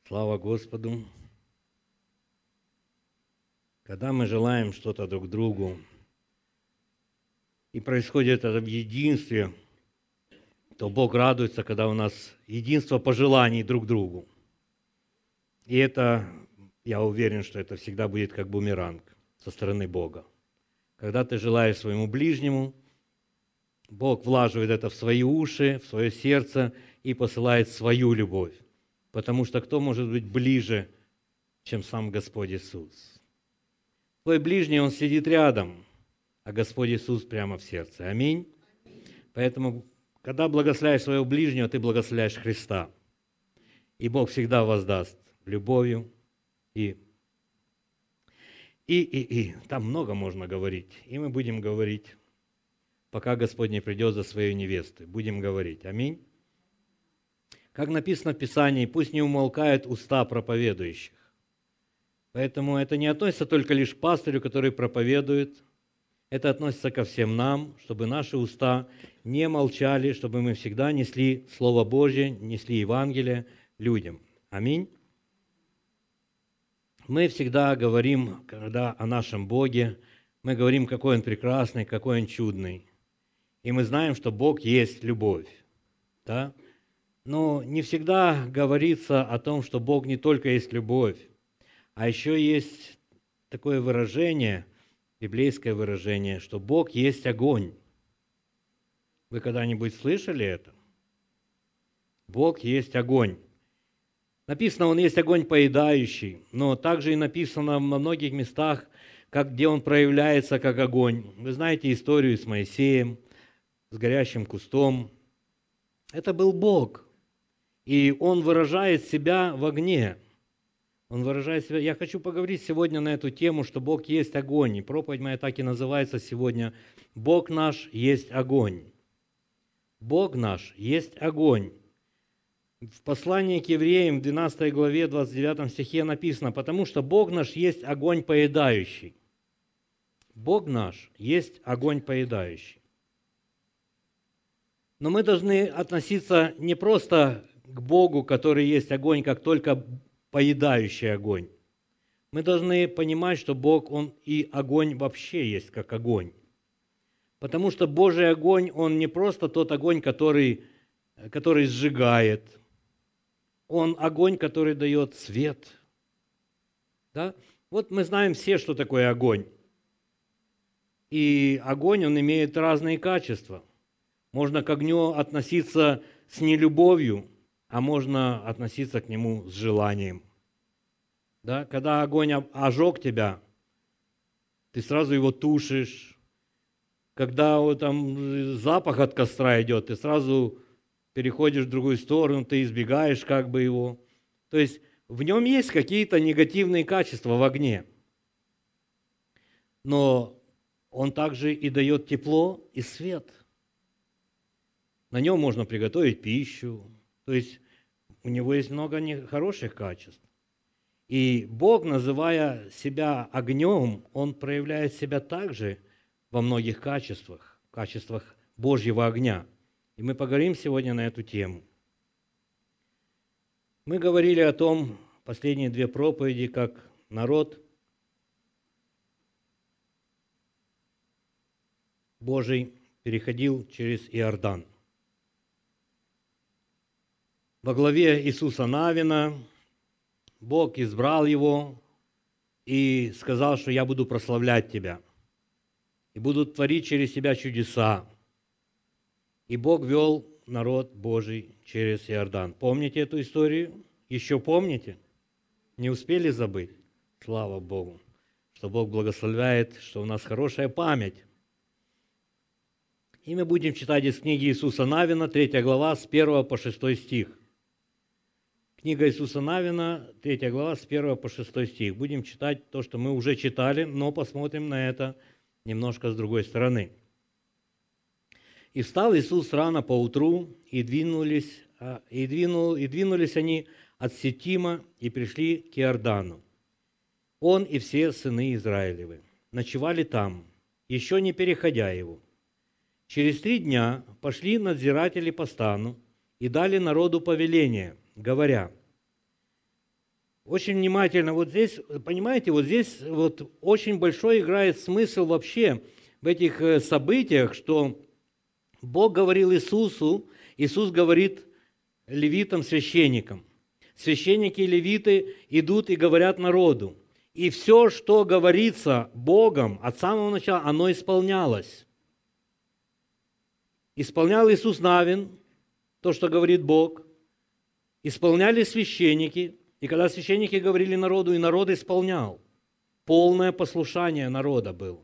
Слава Господу! Когда мы желаем что-то друг другу, и происходит это в единстве, то Бог радуется, когда у нас единство пожеланий друг другу. И это, я уверен, что это всегда будет как бумеранг со стороны Бога. Когда ты желаешь своему ближнему, Бог влаживает это в свои уши, в свое сердце и посылает свою любовь. Потому что кто может быть ближе, чем сам Господь Иисус? Твой ближний, он сидит рядом, а Господь Иисус прямо в сердце. Аминь. Поэтому, когда благословляешь своего ближнего, ты благословляешь Христа. И Бог всегда воздаст любовью. И там много можно говорить. И мы будем говорить, пока Господь не придет за своей невестой. Будем говорить. Аминь. Как написано в Писании, пусть не умолкают уста проповедующих. Поэтому это не относится только лишь к пастырю, который проповедует. Это относится ко всем нам, чтобы наши уста не молчали, чтобы мы всегда несли Слово Божье, несли Евангелие людям. Аминь. Мы всегда говорим, когда о нашем Боге, мы говорим, какой Он прекрасный, какой Он чудный. И мы знаем, что Бог есть любовь. Да? Но не всегда говорится о том, что Бог не только есть любовь, а еще есть такое выражение, библейское выражение, что Бог есть огонь. Вы когда-нибудь слышали это? Бог есть огонь. Написано, Он есть огонь поедающий, но также и написано во многих местах, где Он проявляется как огонь. Вы знаете историю с Моисеем, с горящим кустом. Это был Бог, и Он выражает себя в огне. Он выражает себя. Я хочу поговорить сегодня на эту тему, что Бог есть огонь. И проповедь моя так и называется сегодня «Бог наш есть огонь». Бог наш есть огонь. В послании к евреям, в 12 главе, 29 стихе написано, «Потому что Бог наш есть огонь поедающий». Бог наш есть огонь поедающий. Но мы должны относиться не просто к Богу, который есть огонь, как только поедающий огонь. Мы должны понимать, что Бог, Он и огонь вообще есть как огонь. Потому что Божий огонь, Он не просто тот огонь, который сжигает. Он огонь, который дает свет. Да? Вот мы знаем все, что такое огонь. И огонь, он имеет разные качества. Можно к огню относиться с нелюбовью, а можно относиться к нему с желанием. Да? Когда огонь ожег тебя, ты сразу его тушишь. Когда там запах от костра идет, ты сразу переходишь в другую сторону, ты избегаешь как бы его. То есть в нем есть какие-то негативные качества в огне. Но он также и дает тепло и свет. На нем можно приготовить пищу. То есть у него есть много хороших качеств. И Бог, называя себя огнем, Он проявляет себя также во многих качествах Божьего огня. И мы поговорим сегодня на эту тему. Мы говорили о том, последние две проповеди, как народ Божий переходил через Иордан. Во главе Иисуса Навина Бог избрал его и сказал, что я буду прославлять тебя, и буду творить через тебя чудеса. И Бог вел народ Божий через Иордан. Помните эту историю? Еще помните? Не успели забыть? Слава Богу, что Бог благословляет, что у нас хорошая память. И мы будем читать из книги Иисуса Навина, 3 глава, с 1 по 6 стих. Книга Иисуса Навина, 3 глава, с 1 по 6 стих. Будем читать то, что мы уже читали, но посмотрим на это немножко с другой стороны. «И встал Иисус рано поутру, и двинулись они от Ситима и пришли к Иордану. Он и все сыны Израилевы ночевали там, еще не переходя его. Через 3 дня пошли надзиратели по стану и дали народу повеление, говоря: очень внимательно. Вот здесь, понимаете, вот здесь вот очень большой играет смысл вообще в этих событиях, что Бог говорил Иисусу, Иисус говорит левитам, священникам. Священники и левиты идут и говорят народу. И все, что говорится Богом от самого начала, оно исполнялось. Исполнял Иисус Навин, то, что говорит Бог. Исполняли священники. И когда священники говорили народу, и народ исполнял. Полное послушание народа было.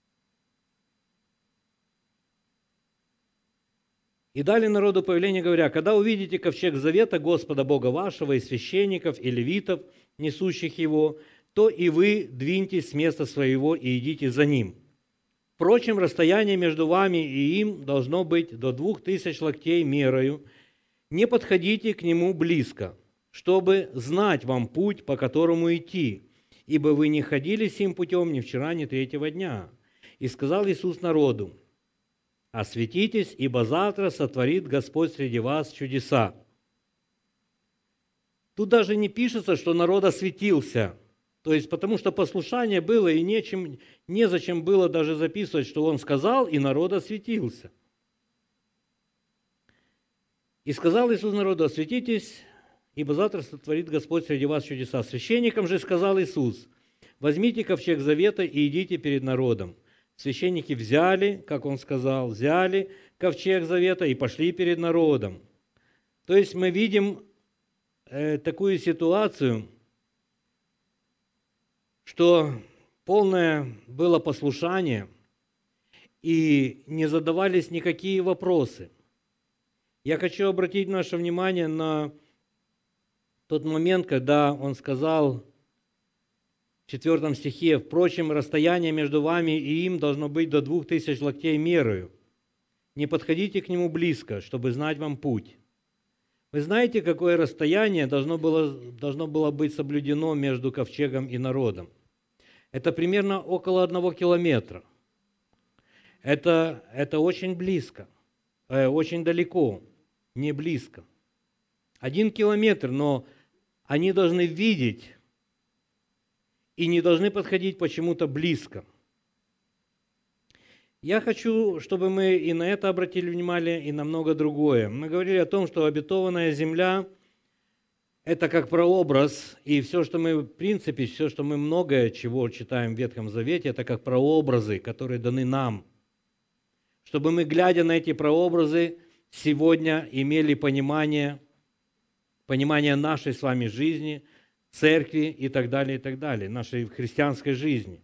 И дали народу повеление, говоря: когда увидите ковчег завета Господа Бога вашего и священников, и левитов, несущих его, то и вы двиньтесь с места своего и идите за ним. Впрочем, расстояние между вами и им должно быть до 2000 локтей мерою. Не подходите к нему близко, чтобы знать вам путь, по которому идти, ибо вы не ходили сим путем ни вчера, ни третьего дня. И сказал Иисус народу: осветитесь, ибо завтра сотворит Господь среди вас чудеса. Тут даже не пишется, что народ осветился. То есть, потому что послушание было, и незачем было даже записывать, что он сказал, и народ осветился. И сказал Иисус народу: осветитесь, ибо завтра сотворит Господь среди вас чудеса. Священникам же сказал Иисус: возьмите ковчег завета и идите перед народом. Священники взяли, как он сказал, взяли ковчег завета и пошли перед народом. То есть мы видим такую ситуацию, что полное было послушание, и не задавались никакие вопросы. Я хочу обратить наше внимание на тот момент, когда он сказал в 4 стихе: «Впрочем, расстояние между вами и им должно быть до 2000 локтей мерою. Не подходите к нему близко, чтобы знать вам путь». Вы знаете, какое расстояние должно было быть соблюдено между ковчегом и народом? Это примерно около 1 километра. Это очень близко, очень далеко, не близко. 1 километр, но они должны видеть и не должны подходить почему-то близко. Я хочу, чтобы мы и на это обратили внимание, и на много другое. Мы говорили о том, что обетованная земля – это как прообраз, и все, что мы, в принципе, все, что мы многое чего читаем в Ветхом Завете, это как прообразы, которые даны нам. Чтобы мы, глядя на эти прообразы, сегодня имели понимание нашей с вами жизни, церкви и так далее, нашей христианской жизни.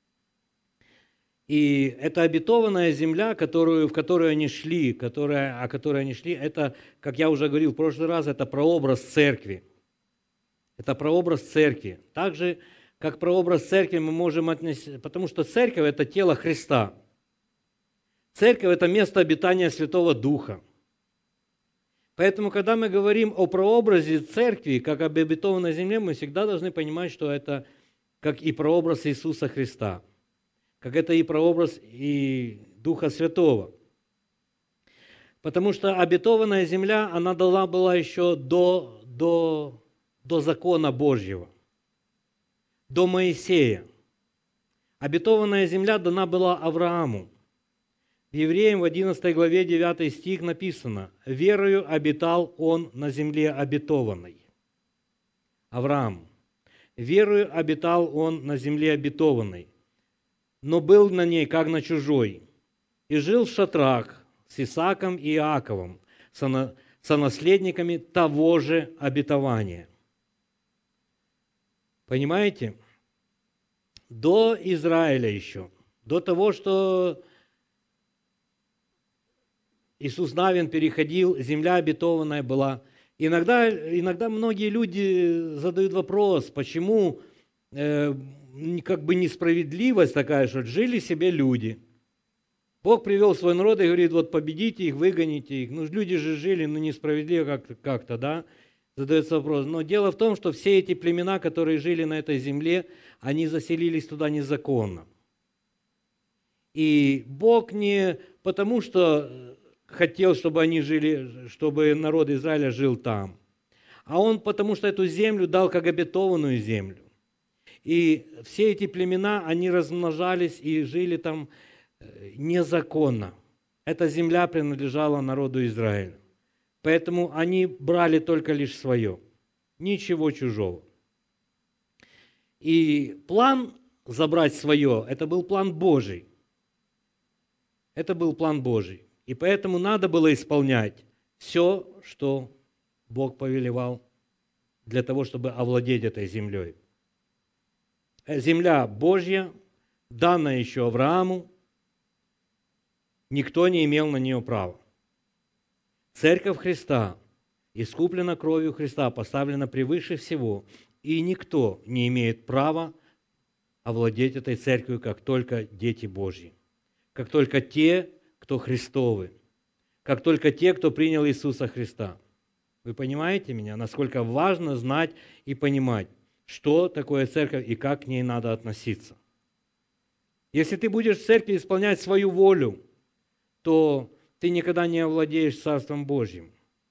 И эта обетованная земля, о которой они шли, это, как я уже говорил в прошлый раз, это прообраз церкви. Это прообраз церкви. Так же, как прообраз церкви мы можем отнести, потому что церковь – это тело Христа. Церковь – это место обитания Святого Духа. Поэтому, когда мы говорим о прообразе церкви, как об обетованной земле, мы всегда должны понимать, что это как и прообраз Иисуса Христа, как это и прообраз и Духа Святого. Потому что обетованная земля, она дана была еще до закона Божьего, до Моисея. Обетованная земля дана была Аврааму. В Евреям в 11 главе 9 стих написано: «Верою обитал он на земле обетованной». Авраам. «Верою обитал он на земле обетованной, но был на ней, как на чужой, и жил в шатрах с Исааком и Иаковом, сонаследниками того же обетования». Понимаете? До Израиля еще, до того, что Иисус Навин переходил, земля обетованная была. Иногда многие люди задают вопрос, почему как бы несправедливость такая, что жили себе люди. Бог привел свой народ и говорит: вот победите их, выгоните их. Ну, люди же жили, несправедливо как-то, да? Задается вопрос. Но дело в том, что все эти племена, которые жили на этой земле, они заселились туда незаконно. И Бог не потому, что хотел, чтобы они жили, чтобы народ Израиля жил там, А он потому что эту землю дал как обетованную землю. И все эти племена, они размножались и жили там незаконно. Эта земля принадлежала народу Израиля. Поэтому они брали только лишь свое, ничего чужого. И план забрать свое, это был план Божий. Это был план Божий. И поэтому надо было исполнять все, что Бог повелевал для того, чтобы овладеть этой землей. Земля Божья, данная еще Аврааму, никто не имел на нее права. Церковь Христа, искуплена кровью Христа, поставлена превыше всего, и никто не имеет права овладеть этой церковью, как только дети Божьи, как только те, кто Христовы, как только те, кто принял Иисуса Христа. Вы понимаете меня, насколько важно знать и понимать, что такое церковь и как к ней надо относиться. Если ты будешь в церкви исполнять свою волю, то ты никогда не овладеешь Царством Божьим.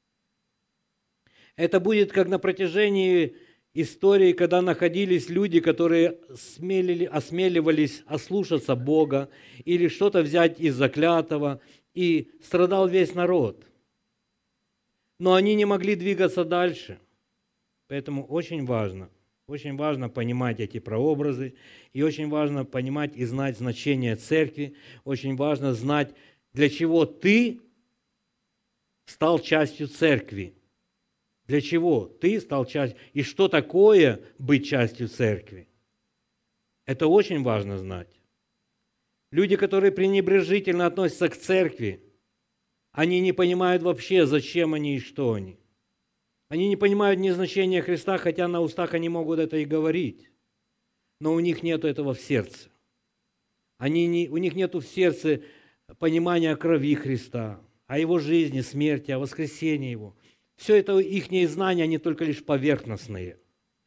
Это будет как на протяжении истории, когда находились люди, которые осмеливались ослушаться Бога или что-то взять из заклятого, и страдал весь народ. Но они не могли двигаться дальше. Поэтому очень важно понимать эти прообразы, и очень важно понимать и знать значение церкви, очень важно знать, для чего ты стал частью церкви. Для чего ты стал частью, и что такое быть частью церкви. Это очень важно знать. Люди, которые пренебрежительно относятся к церкви, они не понимают вообще, зачем они и что они. Они не понимают ни значения Христа, хотя на устах они могут это и говорить. Но у них нет этого в сердце. У них нет в сердце понимания крови Христа, о Его жизни, смерти, о воскресении Его. Все это их знания, они только лишь поверхностные.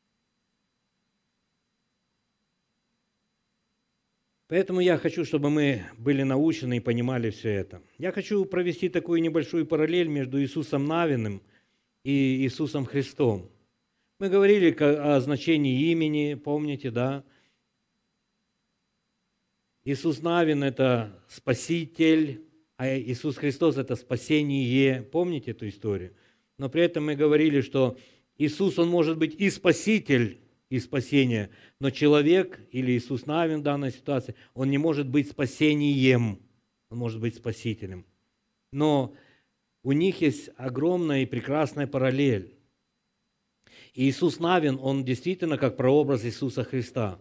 Поэтому я хочу, чтобы мы были научены и понимали все это. Я хочу провести такую небольшую параллель между Иисусом Навиным и Иисусом Христом. Мы говорили о значении имени, помните, да? Иисус Навин – это Спаситель, а Иисус Христос – это спасение. Помните эту историю? Но при этом мы говорили, что Иисус, Он может быть и Спаситель, и спасение, но человек, или Иисус Навин в данной ситуации, Он не может быть спасением, Он может быть Спасителем. Но у них есть огромная и прекрасная параллель. И Иисус Навин, Он действительно как прообраз Иисуса Христа.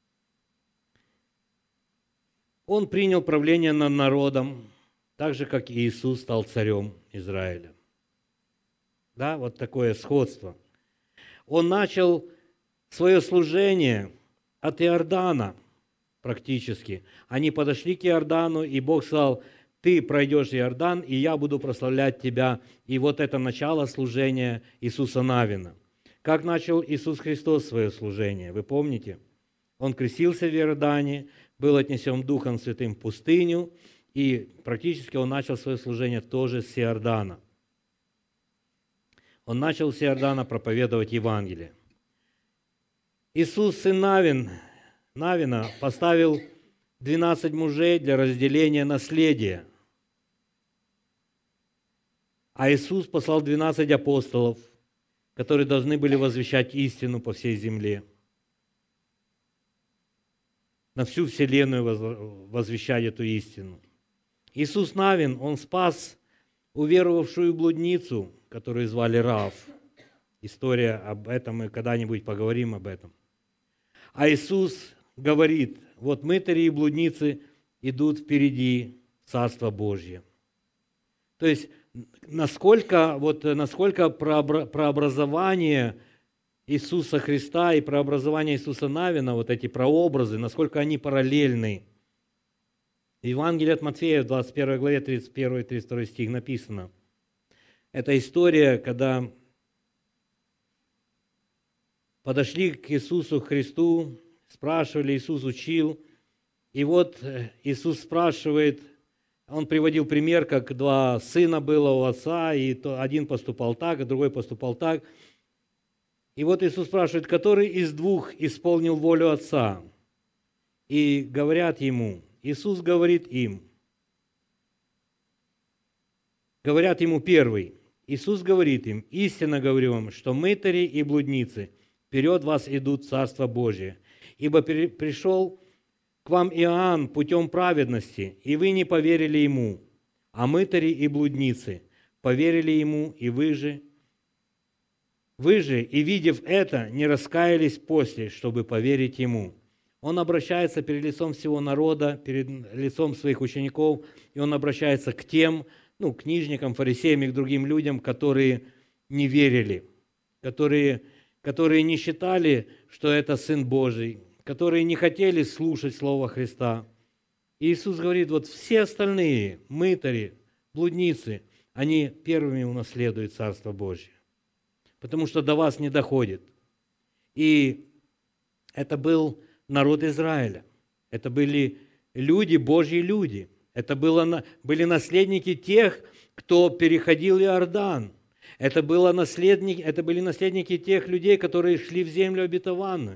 Он принял правление над народом, так же, как и Иисус стал царем Израиля. Да, вот такое сходство. Он начал свое служение от Иордана практически. Они подошли к Иордану, и Бог сказал: ты пройдешь Иордан, и я буду прославлять тебя. И вот это начало служения Иисуса Навина. Как начал Иисус Христос свое служение? Вы помните? Он крестился в Иордане, был отнесен Духом Святым в пустыню, и практически он начал свое служение тоже с Иордана. Он начал с Иордана проповедовать Евангелие. Иисус, сын Навина, поставил 12 мужей для разделения наследия. А Иисус послал 12 апостолов, которые должны были возвещать истину по всей земле. На всю вселенную возвещать эту истину. Иисус Навин, Он спас уверовавшую блудницу, которую звали Раав. История об этом, мы когда-нибудь поговорим об этом. А Иисус говорит: вот мытари и блудницы идут впереди Царства Божье. То есть, насколько прообразование Иисуса Христа и прообразование Иисуса Навина, вот эти прообразы, насколько они параллельны. В Евангелии от Матфея, в 21 главе, 31 и 32 стих написано. Это история, когда подошли к Иисусу Христу, спрашивали, Иисус учил. И вот Иисус спрашивает, Он приводил пример, как два сына было у отца, и один поступал так, а другой поступал так. И вот Иисус спрашивает, который из двух исполнил волю Отца? И говорят ему, Иисус говорит им, говорят ему первый. Иисус говорит им, истинно говорю вам, что мытари и блудницы вперед вас идут в Царство Божие. Ибо пришел к вам Иоанн путем праведности, и вы не поверили ему, а мытари и блудницы поверили ему, и вы же, и видев это, не раскаялись после, чтобы поверить ему. Он обращается перед лицом всего народа, перед лицом своих учеников, и он обращается к тем, книжникам, фарисеям и к другим людям, которые не верили, которые не считали, что это Сын Божий, которые не хотели слушать Слово Христа. И Иисус говорит, вот все остальные, мытари, блудницы, они первыми унаследуют Царство Божие, потому что до вас не доходит. И это был народ Израиля, это были люди, Божьи люди, это были наследники тех, кто переходил Иордан, это были наследники тех людей, которые шли в землю обетованную.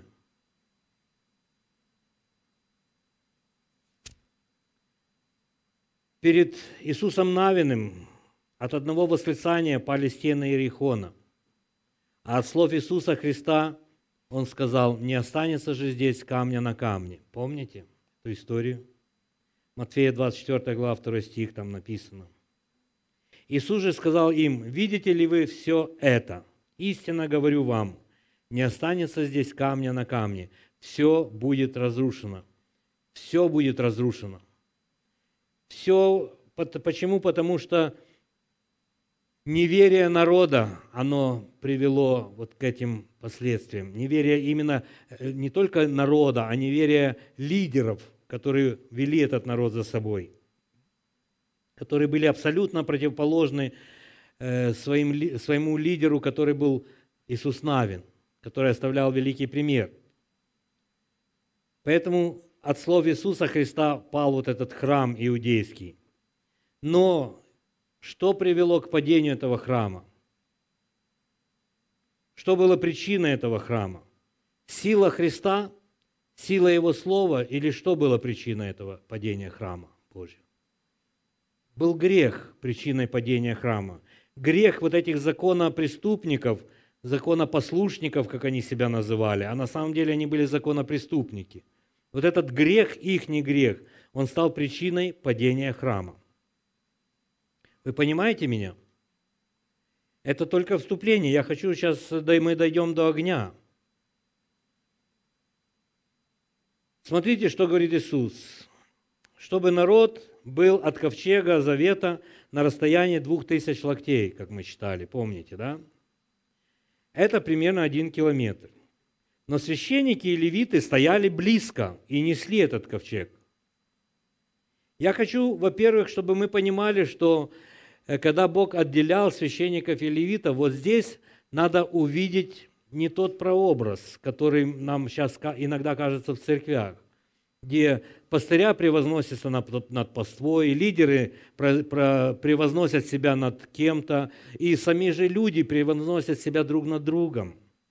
Перед Иисусом Навиным от одного восклицания пали стены Иерихона. А от слов Иисуса Христа Он сказал, не останется же здесь камня на камне. Помните эту историю? Матфея 24 глава, 2 стих там написано. Иисус же сказал им, видите ли вы все это? Истинно говорю вам, не останется здесь камня на камне. Все будет разрушено. Все будет разрушено. Все, почему? Потому что неверие народа, оно привело вот к этим последствиям. Неверие именно не только народа, а неверие лидеров, которые вели этот народ за собой, которые были абсолютно противоположны своему лидеру, который был Иисус Навин, который оставлял великий пример. Поэтому от слов Иисуса Христа пал вот этот храм иудейский. Но что привело к падению этого храма? Что было причиной этого храма? Сила Христа, сила Его Слова, или что было причиной этого падения храма Божьего? Был грех причиной падения храма. Грех вот этих законопреступников, законопослушников, как они себя называли, а на самом деле они были законопреступники. Вот этот грех, ихний грех, он стал причиной падения храма. Вы понимаете меня? Это только вступление. Я хочу сейчас, мы дойдем до огня. Смотрите, что говорит Иисус. Чтобы народ был от ковчега завета на расстоянии 2000 локтей, как мы читали, помните, да? Это примерно 1 километр. Но священники и левиты стояли близко и несли этот ковчег. Я хочу, во-первых, чтобы мы понимали, что когда Бог отделял священников и левитов, вот здесь надо увидеть не тот прообраз, который нам сейчас иногда кажется в церквях, где пастыря превозносятся над паствой, лидеры превозносят себя над кем-то, и сами же люди превозносят себя друг над другом.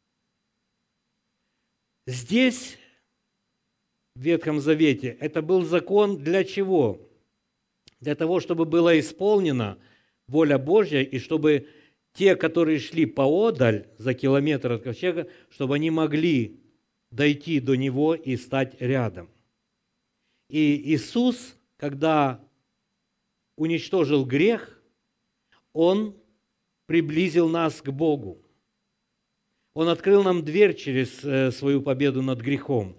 Здесь, в Ветхом Завете, это был закон для чего? Для того, чтобы была исполнена воля Божья, и чтобы те, которые шли поодаль за километр от ковчега, чтобы они могли дойти до него и стать рядом. И Иисус, когда уничтожил грех, Он приблизил нас к Богу. Он открыл нам дверь через свою победу над грехом.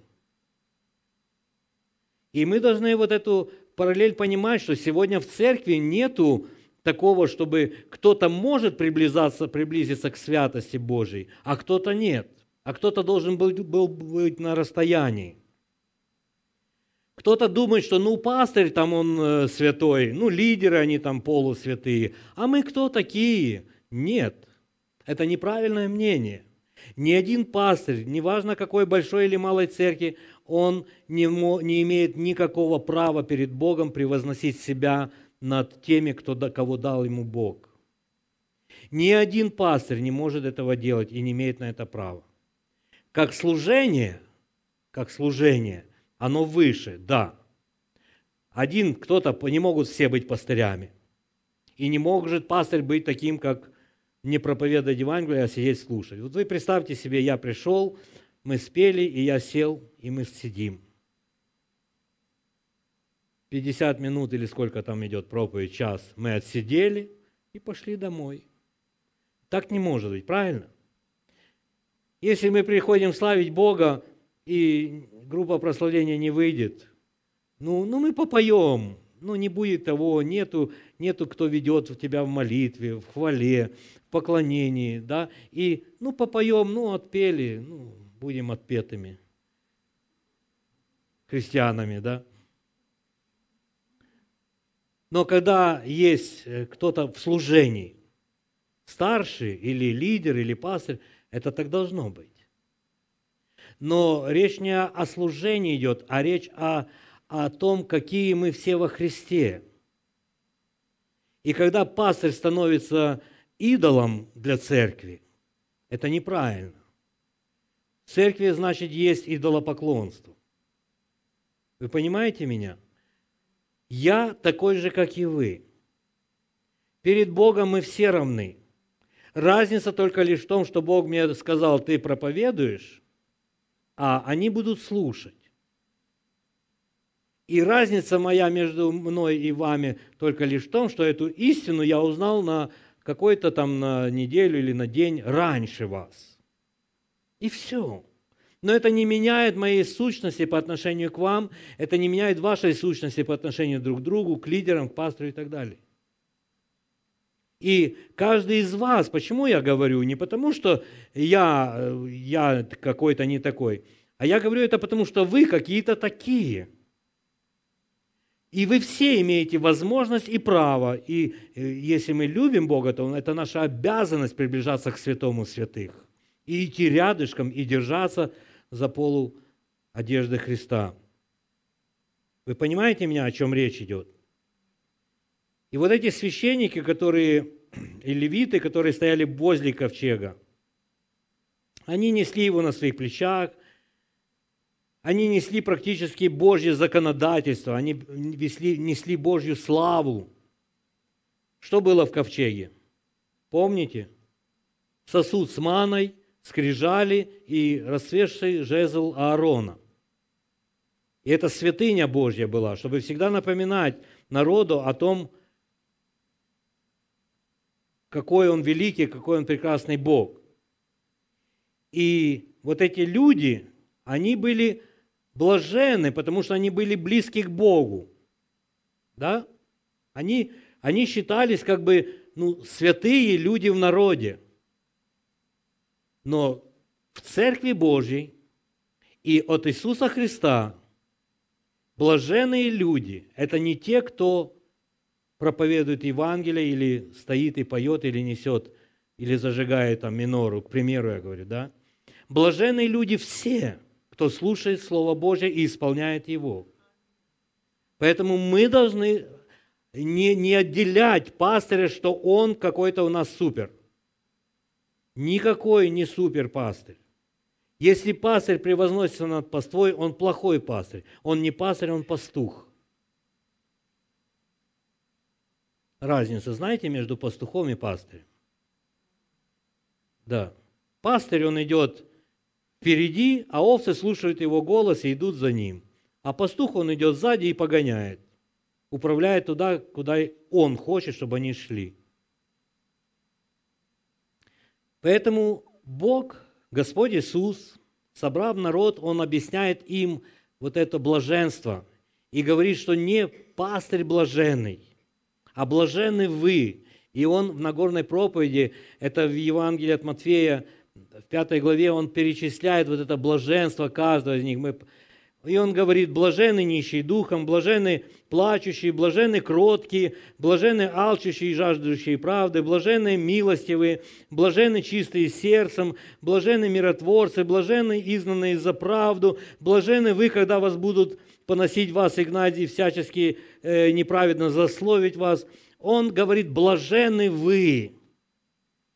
И мы должны вот эту параллель понимать, что сегодня в церкви нету такого, чтобы кто-то может приблизиться к святости Божией, а кто-то нет. А кто-то должен был быть на расстоянии. Кто-то думает, что пастырь там он святой, лидеры они там полусвятые, а мы кто такие? Нет, это неправильное мнение. Ни один пастырь, неважно какой большой или малой церкви, он не имеет никакого права перед Богом превозносить себя над теми, кого дал ему Бог. Ни один пастырь не может этого делать и не имеет на это права. Как служение, оно выше, да. Кто-то, не могут все быть пастырями. И не может пастырь быть таким, как не проповедовать Евангелие, а сидеть слушать. Вот вы представьте себе, я пришел, мы спели, и я сел, и мы сидим. 50 минут или сколько там идет проповедь, час, мы отсидели и пошли домой. Так не может быть, правильно? Если мы приходим славить Бога, и группа прославления не выйдет, мы попоем, не будет того, нету, кто ведет тебя в молитве, в хвале, в поклонении, да, и, попоем, отпели, будем отпетыми христианами, да. Но когда есть кто-то в служении, старший или лидер, или пастырь, это так должно быть. Но речь не о служении идет, а речь о том, какие мы все во Христе. И когда пастырь становится идолом для церкви, это неправильно. В церкви, значит, есть идолопоклонство. Вы понимаете меня? Я такой же, как и вы. Перед Богом мы все равны. Разница только лишь в том, что Бог мне сказал, ты проповедуешь, а они будут слушать. И разница моя между мной и вами только лишь в том, что эту истину я узнал на какой-то там на неделю или на день раньше вас. И все. Но это не меняет моей сущности по отношению к вам, это не меняет вашей сущности по отношению друг к другу, к лидерам, к пастору и так далее. И каждый из вас, почему я говорю? Не потому, что я какой-то не такой, а я говорю это потому, что вы какие-то такие. И вы все имеете возможность и право. И если мы любим Бога, то это наша обязанность приближаться к святому святых. И идти рядышком, и держаться за полу одежды Христа. Вы понимаете меня, о чем речь идет? И вот эти священники, и левиты, которые стояли возле ковчега, они несли его на своих плечах, они несли практически Божье законодательство, они несли Божью славу. Что было в ковчеге? Помните? Сосуд с маной, скрижали и расцветший жезл Аарона. И это святыня Божья была, чтобы всегда напоминать народу о том, какой он великий, какой он прекрасный Бог. И вот эти люди, они были блаженны, потому что они были близки к Богу. Да? Они считались как бы святые люди в народе. Но в Церкви Божьей и от Иисуса Христа блаженные люди – это не те, кто проповедует Евангелие или стоит и поет, или несет, или зажигает там минору, к примеру, я говорю, да? Блаженные люди все, кто слушает Слово Божье и исполняет его. Поэтому мы должны не отделять пастыря, что он какой-то у нас супер. Никакой не супер пастырь. Если пастырь превозносится над паствой, он плохой пастырь. Он не пастырь, он пастух. Разница, знаете, между пастухом и пастырем? Да. Пастырь, он идет впереди, а овцы слушают его голос и идут за ним. А пастух, он идет сзади и погоняет. Управляет туда, куда он хочет, чтобы они шли. Поэтому Бог, Господь Иисус, собрав народ, Он объясняет им вот это блаженство и говорит, что не пастырь блаженный, а блаженны вы. И Он в Нагорной проповеди, это в Евангелии от Матфея, в 5 главе, Он перечисляет вот это блаженство каждого из них. И Он говорит, блаженны нищие духом, блаженны плачущие, блаженны кроткие, блаженны алчущие и жаждущие правды, блаженны милостивые, блаженны чистые сердцем, блаженны миротворцы, блаженны изгнанные за правду, блаженны вы, когда вас будут поносить вас и гнать и всячески неправедно засловить вас. Он говорит, блаженны вы.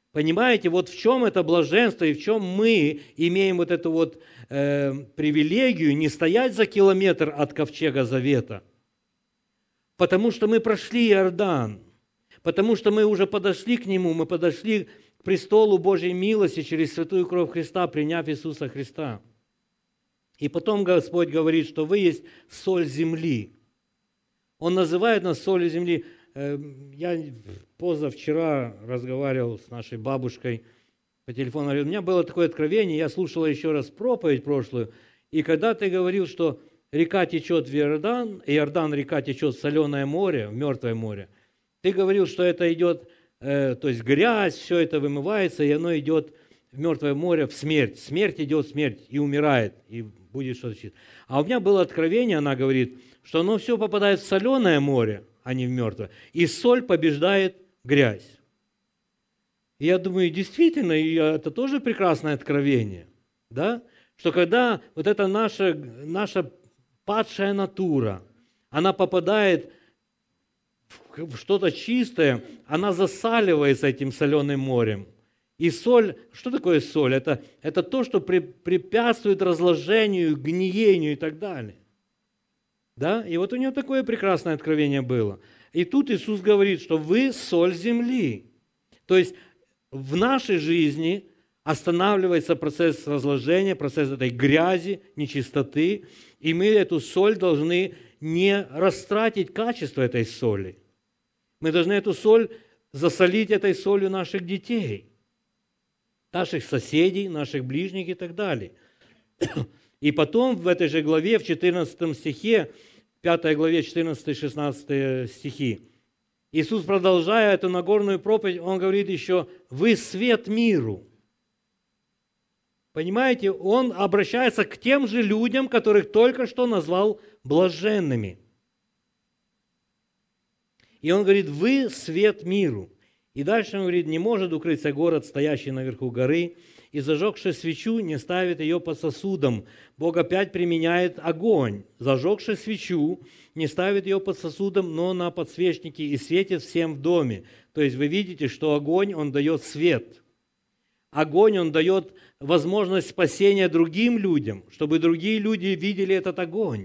Понимаете, вот в чем это блаженство и в чем мы имеем вот эту вот привилегию не стоять за километр от ковчега завета, потому что мы прошли Иордан, потому что мы уже подошли к Нему, мы подошли к престолу Божьей милости через святую кровь Христа, приняв Иисуса Христа. И потом Господь говорит, что вы есть соль земли. Он называет нас солью земли. Я позавчера разговаривал с нашей бабушкой по телефону. Говорю, у меня было такое откровение, я слушала еще раз проповедь прошлую, и когда ты говорил, что река течет в Иордан, и Иордан река течет в соленое море, в мертвое море, ты говорил, что это идет, то есть грязь, все это вымывается, и оно идет в мертвое море, в смерть. Смерть идет в смерть и умирает, и будет что-то чистое. А у меня было откровение, она говорит, что оно все попадает в соленое море, а не в мертвое. И соль побеждает грязь. И я думаю, действительно, и это тоже прекрасное откровение, да? Что когда вот эта наша падшая натура, она попадает в что-то чистое, она засаливается этим соленым морем. И соль, что такое соль? Это то, что препятствует разложению, гниению и так далее. Да? И вот у него такое прекрасное откровение было. И тут Иисус говорит, что вы соль земли. То есть в нашей жизни останавливается процесс разложения, процесс этой грязи, нечистоты, и мы эту соль должны не растратить качество этой соли. Мы должны эту соль засолить этой солью наших детей, наших соседей, наших ближних и так далее. И потом в этой же главе, в 14 стихе, 5 главе, 14-16 стихи, Иисус, продолжая эту Нагорную проповедь, Он говорит еще, вы свет миру. Понимаете, Он обращается к тем же людям, которых только что назвал блаженными. И Он говорит, вы свет миру. И дальше Он говорит, не может укрыться город, стоящий наверху горы, и зажегший свечу не ставит ее под сосудом. Бог опять применяет огонь. Зажегший свечу не ставит ее под сосудом, но на подсвечнике и светит всем в доме. То есть вы видите, что огонь, он дает свет. Огонь, он дает возможность спасения другим людям, чтобы другие люди видели этот огонь.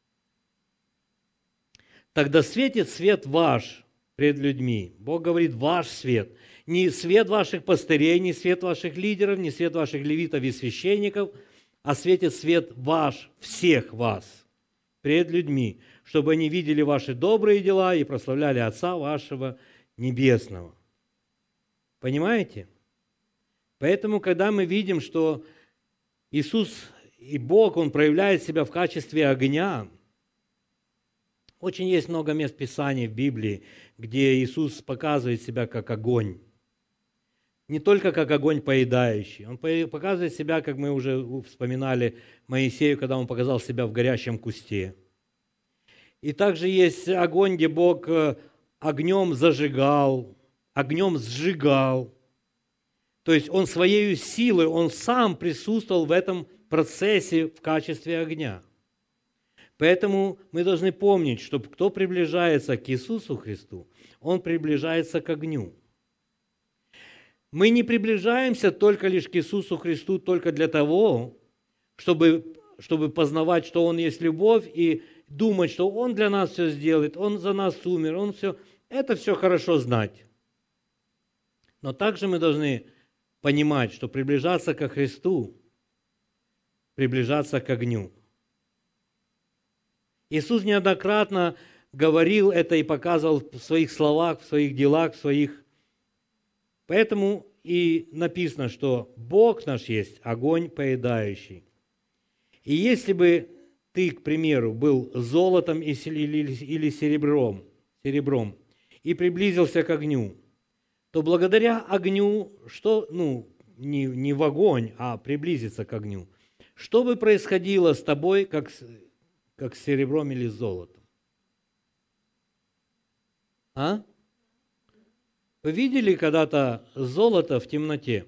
Тогда светит свет ваш пред людьми. Бог говорит, ваш свет. Не свет ваших пастырей, не свет ваших лидеров, не свет ваших левитов и священников, а светит свет ваш, всех вас, пред людьми, чтобы они видели ваши добрые дела и прославляли Отца вашего Небесного. Понимаете? Поэтому, когда мы видим, что Иисус и Бог, Он проявляет себя в качестве огня, очень есть много мест Писаний в Библии, где Иисус показывает себя как огонь. Не только как огонь поедающий. Он показывает себя, как мы уже вспоминали Моисею, когда он показал себя в горящем кусте. И также есть огонь, где Бог огнем зажигал, огнем сжигал. То есть Он своей силой, Он сам присутствовал в этом процессе в качестве огня. Поэтому мы должны помнить, что кто приближается к Иисусу Христу, он приближается к огню. Мы не приближаемся только лишь к Иисусу Христу только для того, чтобы познавать, что Он есть любовь, и думать, что Он для нас все сделает, Он за нас умер, Он все. Это все хорошо знать. Но также мы должны понимать, что приближаться ко Христу, приближаться к огню. Иисус неоднократно говорил это и показывал в своих словах, в своих делах, в своих. Поэтому и написано, что Бог наш есть огонь поедающий. И если бы ты, к примеру, был золотом или серебром и приблизился к огню, то благодаря огню, не в огонь, а приблизиться к огню, что бы происходило с тобой, как с серебром или с золотом? А? Вы видели когда-то золото в темноте?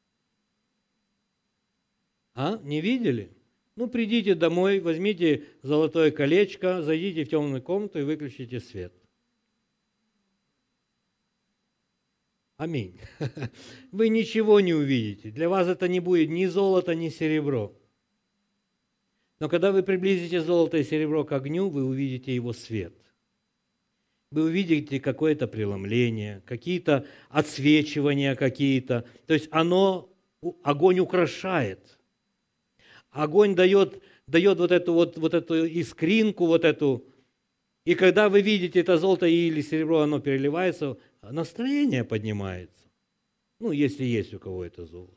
А? Не видели? Ну, придите домой, возьмите золотое колечко, зайдите в темную комнату и выключите свет. Аминь. Вы ничего не увидите. Для вас это не будет ни золото, ни серебро. Но когда вы приблизите золото и серебро к огню, вы увидите его свет. Вы увидите какое-то преломление, какие-то отсвечивания какие-то. То есть огонь украшает. Огонь дает вот эту искринку, вот эту. И когда вы видите это золото или серебро, оно переливается, настроение поднимается. Ну, если есть у кого это золото.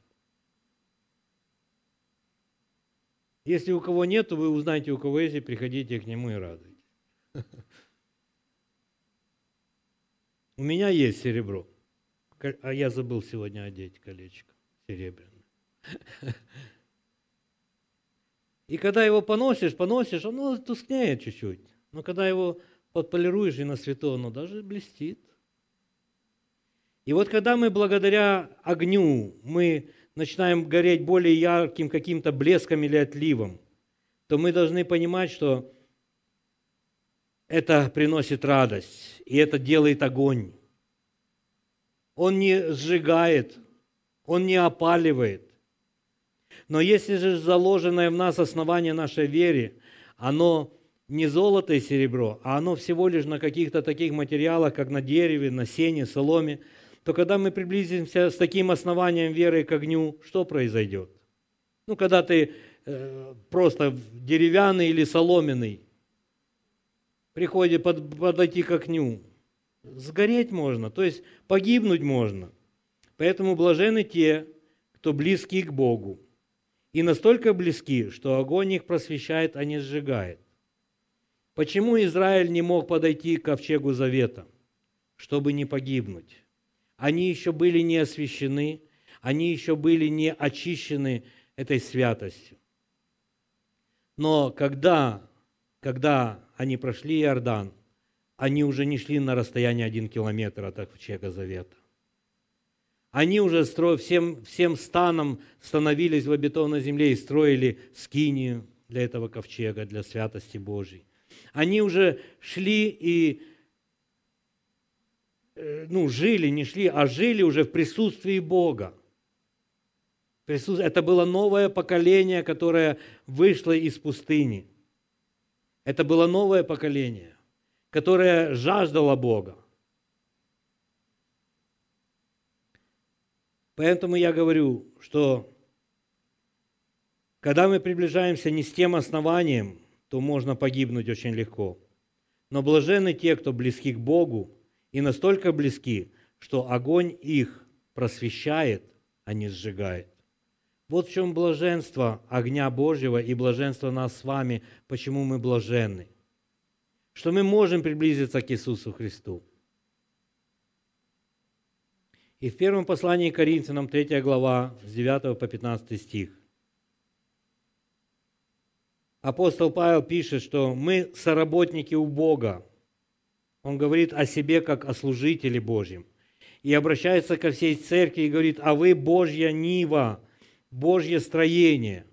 Если у кого нет, то вы узнаете, у кого есть, и приходите к нему и радуйтесь. У меня есть серебро, а я забыл сегодня одеть колечко серебряное. И когда его поносишь, оно тускнеет чуть-чуть. Но когда его подполируешь и на свету, оно даже блестит. И вот когда мы благодаря огню, мы начинаем гореть более ярким каким-то блеском или отливом, то мы должны понимать, что это приносит радость, и это делает огонь. Он не сжигает, он не опаливает. Но если же заложенное в нас основание нашей веры, оно не золото и серебро, а оно всего лишь на каких-то таких материалах, как на дереве, на сене, соломе, то когда мы приблизимся с таким основанием веры к огню, что произойдет? Ну, когда ты просто деревянный или соломенный, приходит подойти к огню, сгореть можно, то есть погибнуть можно. Поэтому блаженны те, кто близки к Богу, и настолько близки, что огонь их просвещает, а не сжигает. Почему Израиль не мог подойти к ковчегу завета? Чтобы не погибнуть. Они еще были не освящены, они еще были не очищены этой святостью. Но когда они прошли Иордан, они уже не шли на расстояние 1 километр от ковчега завета. Они уже всем станом становились в обетованной земле и строили скинию для этого ковчега, для святости Божьей. Они уже шли и жили, не шли, а жили уже в присутствии Бога. Это было новое поколение, которое вышло из пустыни. Это было новое поколение, которое жаждало Бога. Поэтому я говорю, что когда мы приближаемся не с тем основанием, то можно погибнуть очень легко. Но блаженны те, кто близки к Богу, и настолько близки, что огонь их просвещает, а не сжигает. Вот в чем блаженство огня Божьего и блаженство нас с вами, почему мы блаженны. Что мы можем приблизиться к Иисусу Христу. И в первом послании к Коринфянам, 3 глава, с 9 по 15 стих. Апостол Павел пишет, что мы соработники у Бога. Он говорит о себе как о служителе Божьем. И обращается ко всей церкви и говорит: а вы Божья нива, Божье строение.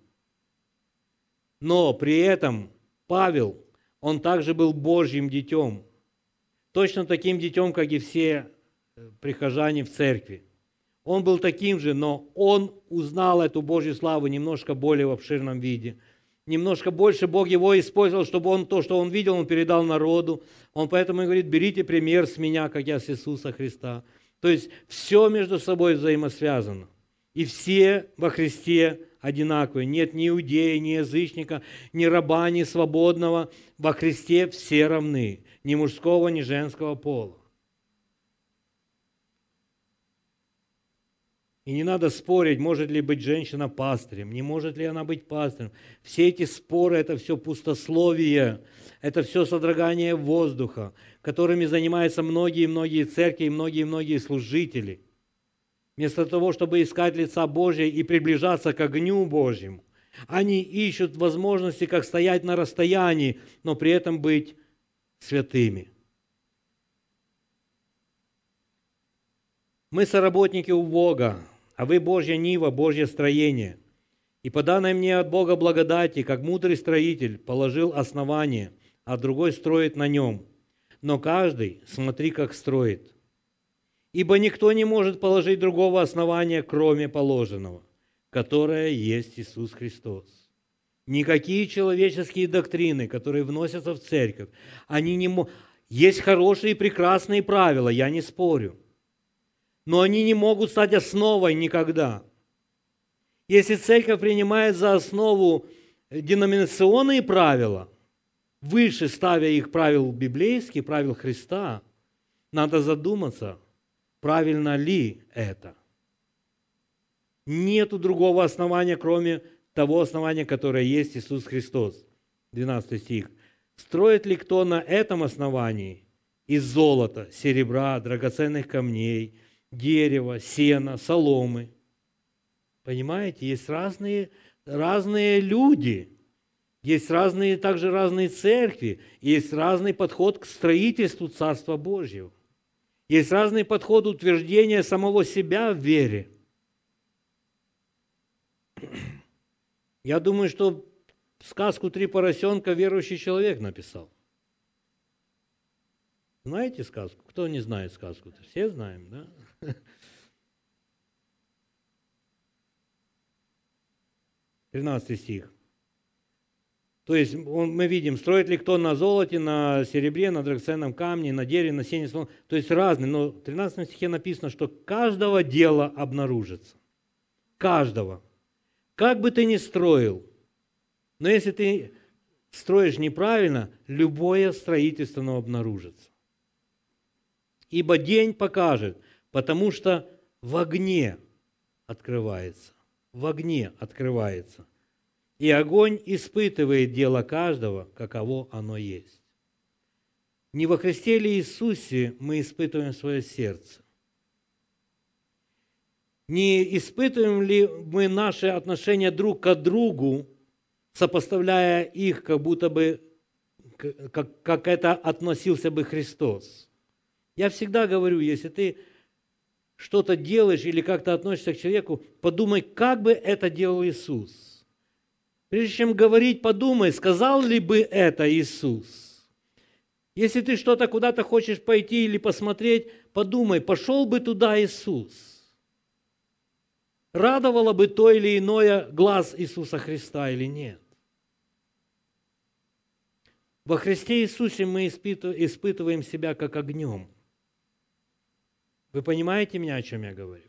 Но при этом Павел, он также был Божьим детем. Точно таким детем, как и все прихожане в церкви. Он был таким же, но он узнал эту Божью славу немножко более в обширном виде. Немножко больше Бог его использовал, чтобы он то, что он видел, он передал народу. Он поэтому и говорит: берите пример с меня, как я с Иисуса Христа. То есть все между собой взаимосвязано. И все во Христе одинаковые. Нет ни иудея, ни язычника, ни раба, ни свободного. Во Христе все равны. Ни мужского, ни женского пола. И не надо спорить, может ли быть женщина пастырем, не может ли она быть пастырем. Все эти споры – это все пустословие, это все содрогание воздуха, которыми занимаются многие церкви и многие служители. Вместо того, чтобы искать лица Божия и приближаться к огню Божьему, они ищут возможности, как стоять на расстоянии, но при этом быть святыми. Мы соработники у Бога, а вы Божья нива, Божье строение. И по данной мне от Бога благодати, как мудрый строитель, положил основание, а другой строит на нем. Но каждый смотри, как строит. Ибо никто не может положить другого основания, кроме положенного, которое есть Иисус Христос. Никакие человеческие доктрины, которые вносятся в церковь, они не могут... Есть хорошие и прекрасные правила, я не спорю, но они не могут стать основой никогда. Если церковь принимает за основу деноминационные правила, выше ставя их правил библейских, правил Христа, надо задуматься, правильно ли это. Нету другого основания, кроме того основания, которое есть Иисус Христос. 12 стих. Строит ли кто на этом основании из золота, серебра, драгоценных камней, дерева, сена, соломы? Понимаете, есть разные люди, есть также разные церкви, есть разный подход к строительству Царства Божьего. Есть разный подход утверждения самого себя в вере. Я думаю, что сказку «Три поросенка» верующий человек написал. Знаете сказку? Кто не знает сказку-то? Все знаем, да? 13 стих. То есть мы видим, строит ли кто на золоте, на серебре, на драгоценном камне, на дереве, на сене. То есть разные. Но в 13 стихе написано, что каждого дела обнаружится. Каждого. Как бы ты ни строил, но если ты строишь неправильно, любое строительство оно обнаружится. Ибо день покажет, потому что в огне открывается. В огне открывается. И огонь испытывает дело каждого, каково оно есть. Не во Христе ли Иисусе мы испытываем свое сердце? Не испытываем ли мы наши отношения друг к другу, сопоставляя их, как будто бы, как это относился бы Христос? Я всегда говорю, если ты что-то делаешь или как-то относишься к человеку, подумай, как бы это делал Иисус. Прежде чем говорить, подумай, сказал ли бы это Иисус. Если ты что-то куда-то хочешь пойти или посмотреть, подумай, пошел бы туда Иисус. Радовало бы то или иное глаз Иисуса Христа или нет. Во Христе Иисусе мы испытываем себя как огнем. Вы понимаете меня, о чем я говорю?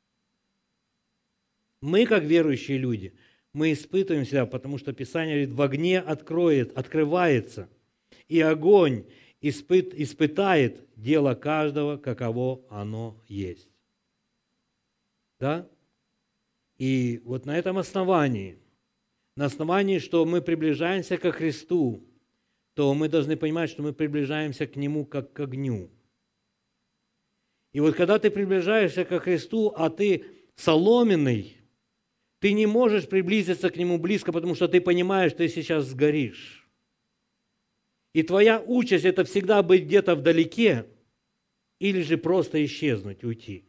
Мы, как верующие люди, мы испытываем себя, потому что Писание говорит, в огне открывается, и огонь испытает дело каждого, каково оно есть. Да? И вот на этом основании, что мы приближаемся ко Христу, то мы должны понимать, что мы приближаемся к Нему как к огню. И вот когда ты приближаешься ко Христу, а ты соломенный, ты не можешь приблизиться к Нему близко, потому что ты понимаешь, что ты сейчас сгоришь. И твоя участь – это всегда быть где-то вдалеке или же просто исчезнуть, уйти.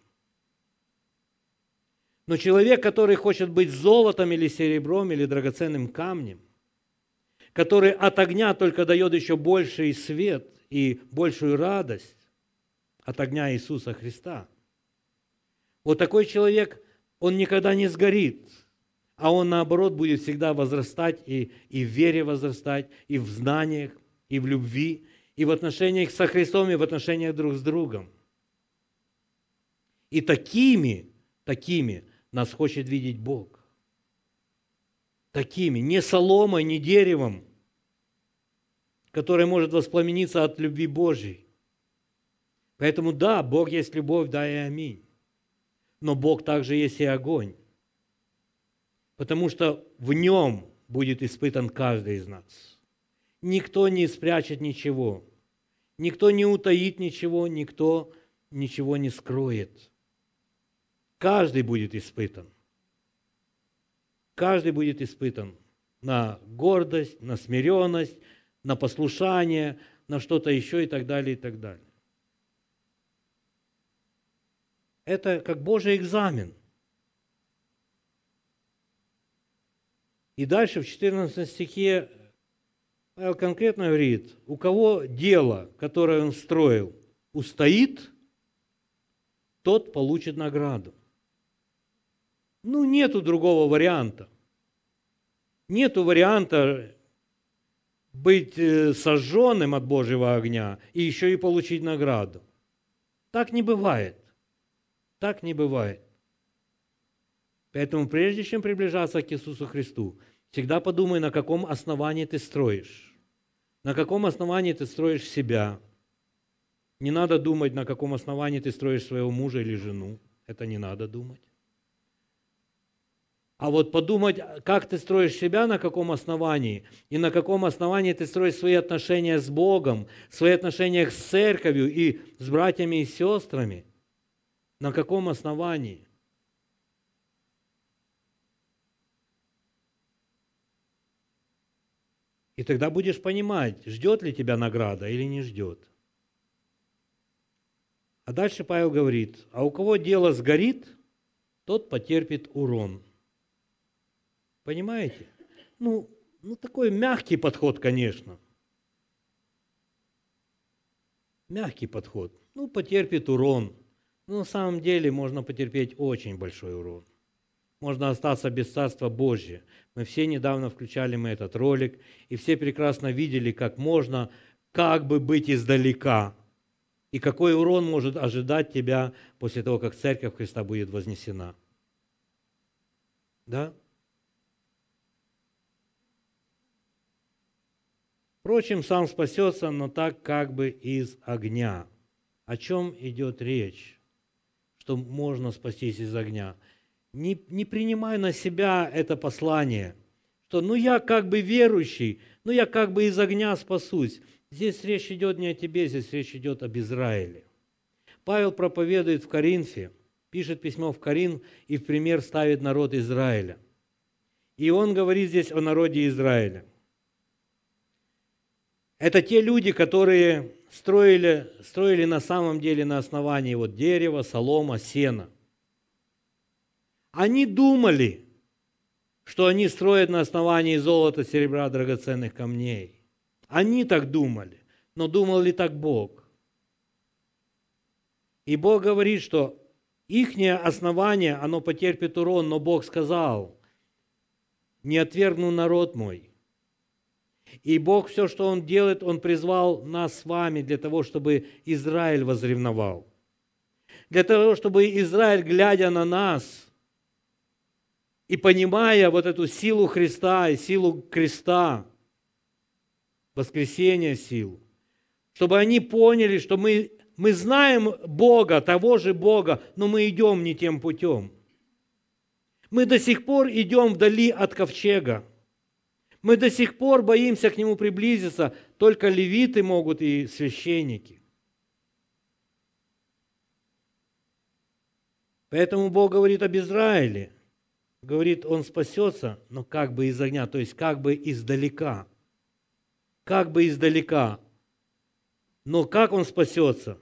Но человек, который хочет быть золотом или серебром или драгоценным камнем, который от огня только дает еще больший свет и большую радость от огня Иисуса Христа, вот такой человек, он никогда не сгорит, а он, наоборот, будет всегда возрастать и в вере возрастать, и в знаниях, и в любви, и в отношениях со Христом, и в отношениях друг с другом. И такими нас хочет видеть Бог. Такими, не соломой, не деревом, которое может воспламениться от любви Божьей. Поэтому да, Бог есть любовь, да и аминь. Но Бог также есть и огонь. Потому что в нем будет испытан каждый из нас. Никто не спрячет ничего. Никто не утаит ничего, никто ничего не скроет. Каждый будет испытан. Каждый будет испытан на гордость, на смиренность, на послушание, на что-то еще и так далее, и так далее. Это как Божий экзамен. И дальше в 14 стихе Павел конкретно говорит, у кого дело, которое он строил, устоит, тот получит награду. Ну, нету другого варианта. Нету варианта быть сожженным от Божьего огня и еще и получить награду. Так не бывает. Так не бывает. Поэтому прежде чем приближаться к Иисусу Христу, всегда подумай, на каком основании ты строишь. На каком основании ты строишь себя. Не надо думать, на каком основании ты строишь своего мужа или жену. Это не надо думать. А вот подумать, как ты строишь себя, на каком основании, и на каком основании ты строишь свои отношения с Богом, свои отношения с церковью и с братьями и сестрами. На каком основании? И тогда будешь понимать, ждет ли тебя награда или не ждет. А дальше Павел говорит, а у кого дело сгорит, тот потерпит урон. Понимаете? Ну, такой мягкий подход, конечно. Мягкий подход. Потерпит урон. Но на самом деле можно потерпеть очень большой урон. Можно остаться без Царства Божьего. Мы все недавно включали этот ролик, и все прекрасно видели, как можно как бы быть издалека. И какой урон может ожидать тебя после того, как Церковь Христа будет вознесена. Да? Впрочем, сам спасется, но так как бы из огня. О чем идет речь? Что можно спастись из огня? Не принимай на себя это послание, что я как бы верующий, я как бы из огня спасусь. Здесь речь идет не о тебе, здесь речь идет об Израиле. Павел проповедует в Коринфе, пишет письмо в Коринф и в пример ставит народ Израиля. И он говорит здесь о народе Израиля. Это те люди, которые строили на самом деле на основании дерева, солома, сена. Они думали, что они строят на основании золота, серебра, драгоценных камней. Они так думали, но думал ли так Бог? И Бог говорит, что ихнее основание, оно потерпит урон, но Бог сказал, не отвергну народ мой. И Бог все, что Он делает, Он призвал нас с вами для того, чтобы Израиль возревновал. Для того, чтобы Израиль, глядя на нас и понимая эту силу Христа и силу креста, воскресения сил, чтобы они поняли, что мы знаем Бога, того же Бога, но мы идем не тем путем. Мы до сих пор идем вдали от ковчега. Мы до сих пор боимся к нему приблизиться, только левиты могут и священники. Поэтому Бог говорит об Израиле. Говорит, он спасется, но как бы из огня, то есть как бы издалека. Как бы издалека. Но как он спасется?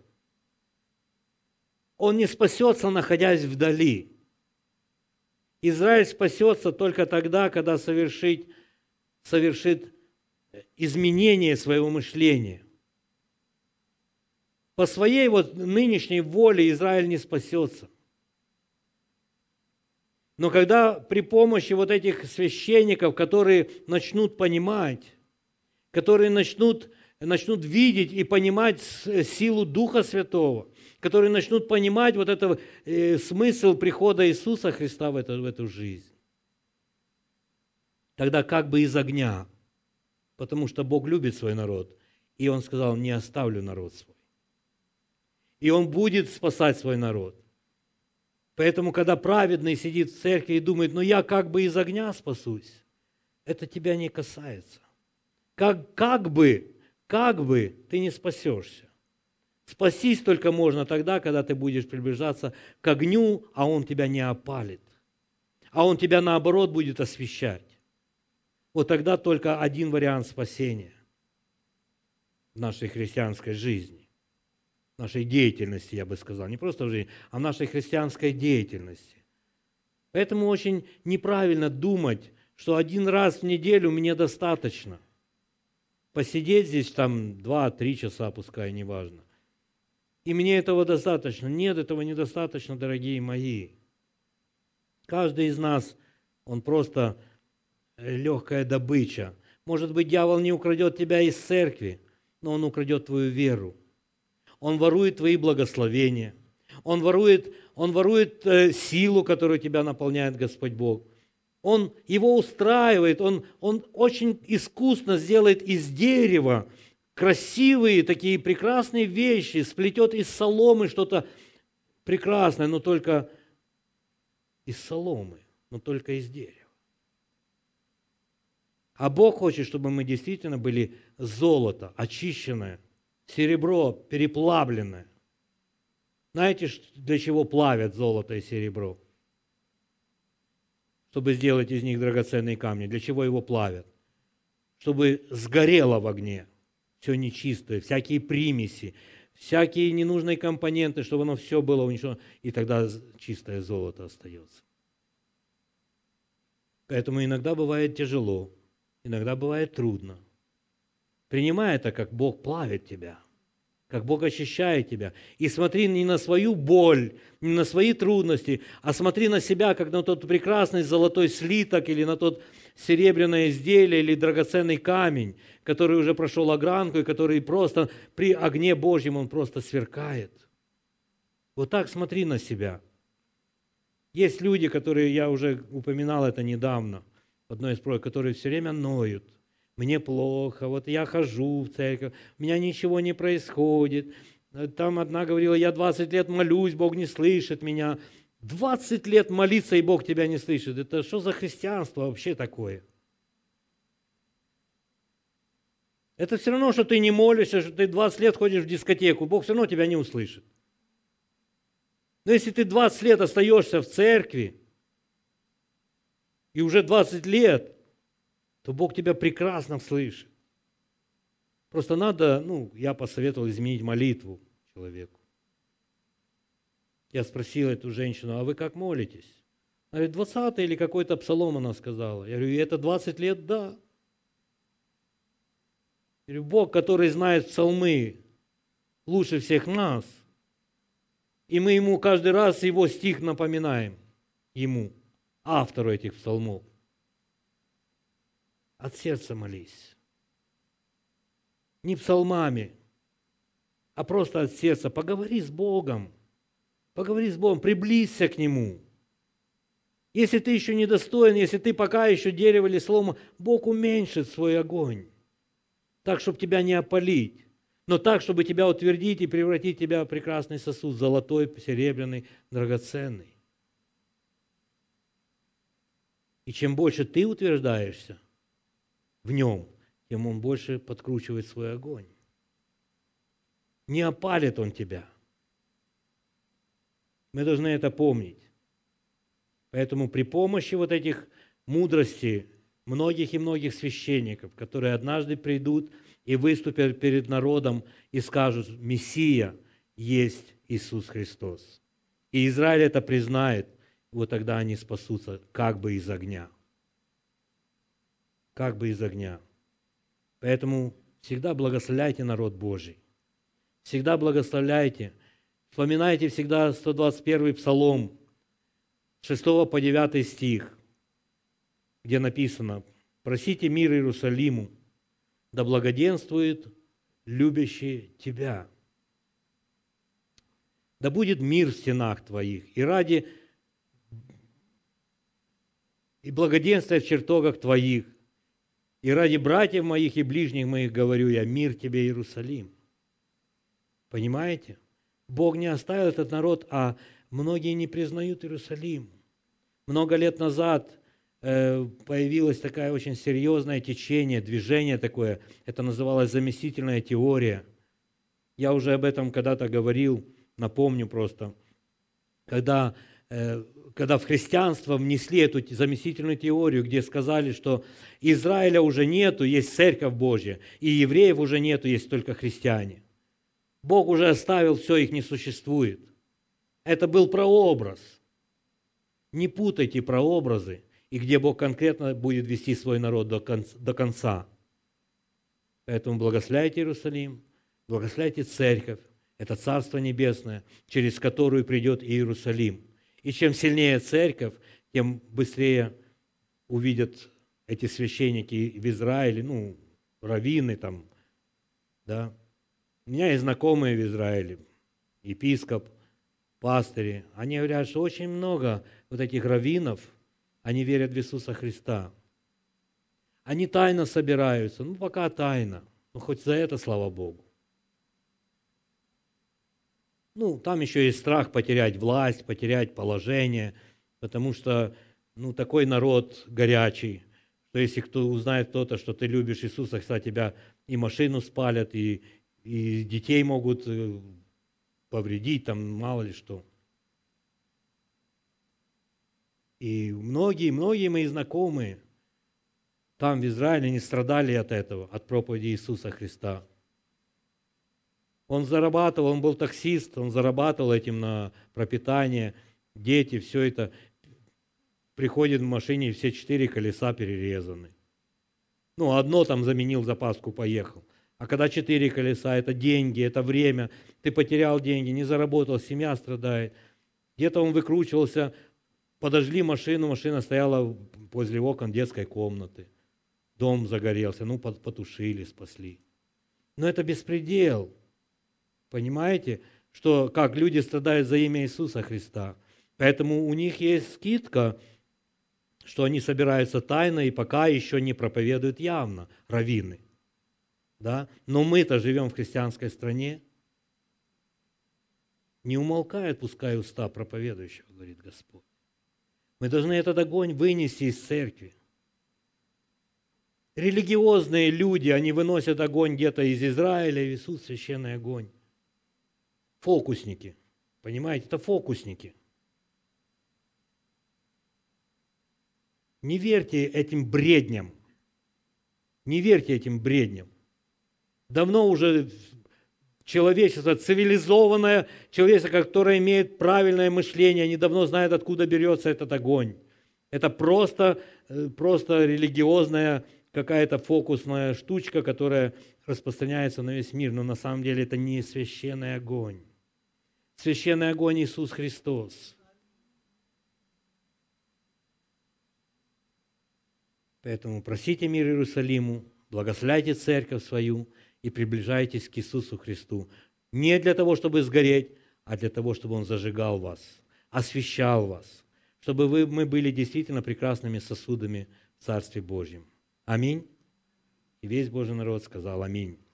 Он не спасется, находясь вдали. Израиль спасется только тогда, когда совершит изменение своего мышления. По своей нынешней воле Израиль не спасется. Но когда при помощи этих священников, которые начнут понимать, которые начнут видеть и понимать силу Духа Святого, которые начнут понимать смысл прихода Иисуса Христа в эту жизнь, тогда как бы из огня, потому что Бог любит свой народ, и Он сказал, не оставлю народ свой. И Он будет спасать свой народ. Поэтому, когда праведный сидит в церкви и думает, я как бы из огня спасусь, это тебя не касается. Как бы ты не спасешься. Спастись только можно тогда, когда ты будешь приближаться к огню, а он тебя не опалит. А он тебя, наоборот, будет освещать. Тогда только один вариант спасения в нашей христианской жизни, в нашей деятельности, я бы сказал. Не просто в жизни, а в нашей христианской деятельности. Поэтому очень неправильно думать, что один раз в неделю мне достаточно. Посидеть здесь 2-3 часа, пускай, неважно. И мне этого достаточно. Нет, этого недостаточно, дорогие мои. Каждый из нас, он просто легкая добыча. Может быть, дьявол не украдет тебя из церкви, но он украдет твою веру. Он ворует твои благословения. Он ворует силу, которую тебя наполняет Господь Бог. Он его устраивает, он очень искусно сделает из дерева красивые, такие прекрасные вещи, сплетет из соломы что-то прекрасное, но только из соломы, но только из дерева. А Бог хочет, чтобы мы действительно были золото, очищенное, серебро, переплавленное. Знаете, для чего плавят золото и серебро? Чтобы сделать из них драгоценные камни. Для чего его плавят? Чтобы сгорело в огне все нечистое, всякие примеси, всякие ненужные компоненты, чтобы оно все было уничтожено, и тогда чистое золото остается. Поэтому иногда бывает тяжело, иногда бывает трудно. Принимай это, как Бог плавит тебя, как Бог очищает тебя. И смотри не на свою боль, не на свои трудности, а смотри на себя, как на тот прекрасный золотой слиток или на тот серебряное изделие или драгоценный камень, который уже прошел огранку и который просто при огне Божьем он просто сверкает. Вот так смотри на себя. Есть люди, которые, я уже упоминал это недавно, в одной из проповедей, которые все время ноют. Мне плохо, вот я хожу в церковь, у меня ничего не происходит. Там одна говорила, я 20 лет молюсь, Бог не слышит меня. 20 лет молиться, и Бог тебя не слышит. Это что за христианство вообще такое? Это все равно, что ты не молишься, что ты 20 лет ходишь в дискотеку, Бог все равно тебя не услышит. Но если ты 20 лет остаешься в церкви, и уже 20 лет, то Бог тебя прекрасно слышит. Просто надо, я посоветовал изменить молитву человеку. Я спросил эту женщину, а вы как молитесь? Она говорит, 20-й или какой-то псалом она сказала. Я говорю, и это 20 лет? Да. Я говорю, Бог, который знает псалмы лучше всех нас, и мы ему каждый раз его стих напоминаем, ему, автору этих псалмов. От сердца молись. Не псалмами, а просто от сердца. Поговори с Богом. Поговори с Богом, приблизься к Нему. Если ты еще недостоин, если ты пока еще дерево или солома, Бог уменьшит свой огонь. Так, чтобы тебя не опалить, но так, чтобы тебя утвердить и превратить тебя в прекрасный сосуд, золотой, серебряный, драгоценный. И чем больше ты утверждаешься в нем, тем он больше подкручивает свой огонь. Не опалит он тебя. Мы должны это помнить. Поэтому при помощи вот этих мудростей многих и многих священников, которые однажды придут и выступят перед народом и скажут, Мессия есть Иисус Христос. И Израиль это признает, вот тогда они спасутся как бы из огня. Как бы из огня. Поэтому всегда благословляйте народ Божий. Всегда благословляйте. Вспоминайте всегда 121-й Псалом, 6 по 9 стих, где написано, «Просите мир Иерусалиму, да благоденствует любящий тебя. Да будет мир в стенах твоих, и благоденствие в чертогах твоих, и ради братьев моих и ближних моих говорю я, мир тебе, Иерусалим». Понимаете? Бог не оставил этот народ, а многие не признают Иерусалим. Много лет назад появилось такое очень серьезное течение, движение такое, это называлось заместительная теория. Я уже об этом когда-то говорил, напомню просто. Когда в христианство внесли эту заместительную теорию, где сказали, что Израиля уже нету, есть Церковь Божья, и евреев уже нету, есть только христиане. Бог уже оставил все, их не существует. Это был прообраз. Не путайте прообразы, и где Бог конкретно будет вести свой народ до конца. Поэтому благословляйте Иерусалим, благословляйте церковь. Это Царство Небесное, через которую придет Иерусалим. И чем сильнее церковь, тем быстрее увидят эти священники в Израиле, раввины там, да. У меня есть знакомые в Израиле, епископ, пастыри. Они говорят, что очень много вот этих раввинов, они верят в Иисуса Христа. Они тайно собираются, пока тайно, хоть за это, слава Богу. Там еще есть страх потерять власть, потерять положение, потому что, такой народ горячий, что если кто узнает кто-то, что ты любишь Иисуса Христа, тебя и машину спалят, и детей могут повредить, там мало ли что. И многие мои знакомые там, в Израиле, не страдали от этого, от проповеди Иисуса Христа. Он зарабатывал, он был таксист, он зарабатывал этим на пропитание, дети, все это. Приходит в машине, и все 4 колеса перерезаны. Одно там заменил, запаску поехал. А когда 4 колеса, это деньги, это время, ты потерял деньги, не заработал, семья страдает. Где-то он выкручивался, подожгли машину, машина стояла возле окон детской комнаты. Дом загорелся, потушили, спасли. Но это беспредел. Понимаете, что как люди страдают за имя Иисуса Христа. Поэтому у них есть скидка, что они собираются тайно и пока еще не проповедуют явно, раввины. Да? Но мы-то живем в христианской стране. Не умолкают, пускай уста проповедующего, говорит Господь. Мы должны этот огонь вынести из церкви. Религиозные люди, они выносят огонь где-то из Израиля, Иисус священный огонь. Фокусники. Понимаете, это фокусники. Не верьте этим бредням. Не верьте этим бредням. Давно уже человечество, цивилизованное человечество, которое имеет правильное мышление, они давно знают, откуда берется этот огонь. Это просто религиозная какая-то фокусная штучка, которая распространяется на весь мир, но на самом деле это не священный огонь. Священный огонь Иисус Христос. Поэтому просите мир Иерусалиму, благословляйте церковь свою и приближайтесь к Иисусу Христу. Не для того, чтобы сгореть, а для того, чтобы Он зажигал вас, освящал вас, чтобы мы были действительно прекрасными сосудами в Царстве Божьем. Аминь. И весь Божий народ сказал аминь.